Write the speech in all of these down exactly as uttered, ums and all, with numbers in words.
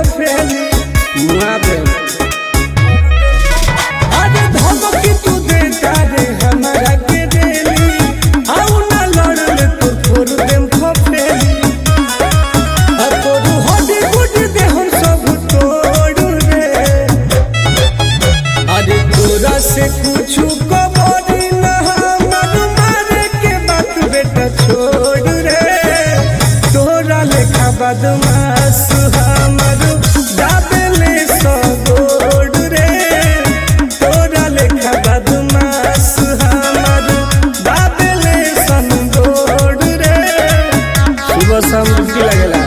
फफेली मुआ पे अरे धमकी तू दे तारे हमरा के देली आउ ना लड़ले तो फोड़ देम फफेली आ तोरू हड्डी गुड्डी दे हम सब तोड़ रे अरे तोरा से कुछ कबरी ना हमर मारे के बात बेटा छोड़ रे तोरा लेखा बदमाश हमर दाबेले सगोड़ रे तोरा लेखा बदमाश हमर दाबेले संगोड़ रे सुबह शाम ड्यूटी लगेला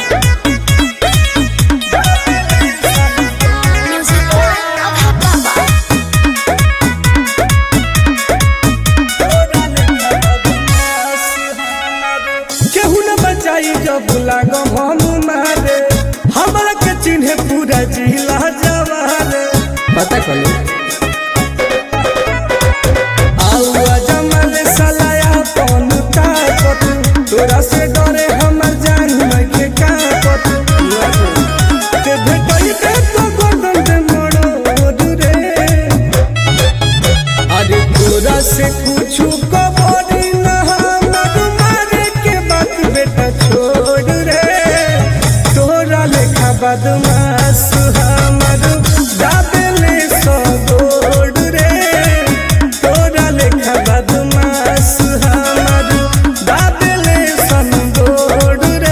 केहू न बचाई जब लागो हम मारे हमरा के चिन्हे पूरा जिला जवारे पता कलो आउआ जमल सलाया पन ताकत तोरा से डरे हमर जान नइखे कापत ते भेटई के तो गर्दन दे मोड़ रे अरे तोरा से कुछु कबरी ना हमर मारे के बात बेटा छोड़ रे तोरा लेखा बदमाश हमर दाबेले सगोड़ रे तोरा लेखा बदमाश हमर दाबेले संगोड़ रे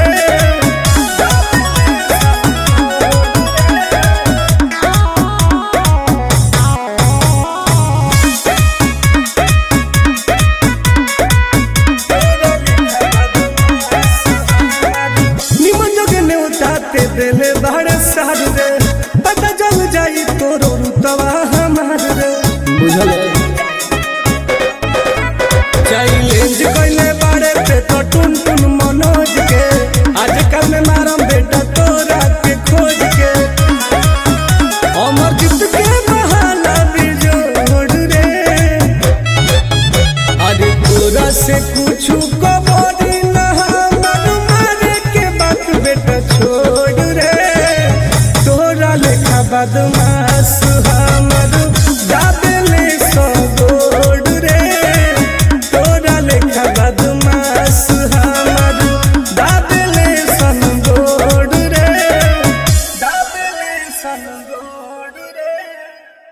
निमन जोगे नेउताते देले बाड़े सार रे पता चल जाई तोरो रुतवा हमार रे बुझल चैलेंज कइले बाड़े पे तो टुन टुन मनोज के आजकल में मारम बेटा तोरा के खोज के अमर जीत के बहाना बिजोड़ रे अरे तोरा से कुछु कबरी ना हमर मारे के बात बेटा छोड़ रे तोरा लेखा बदमाश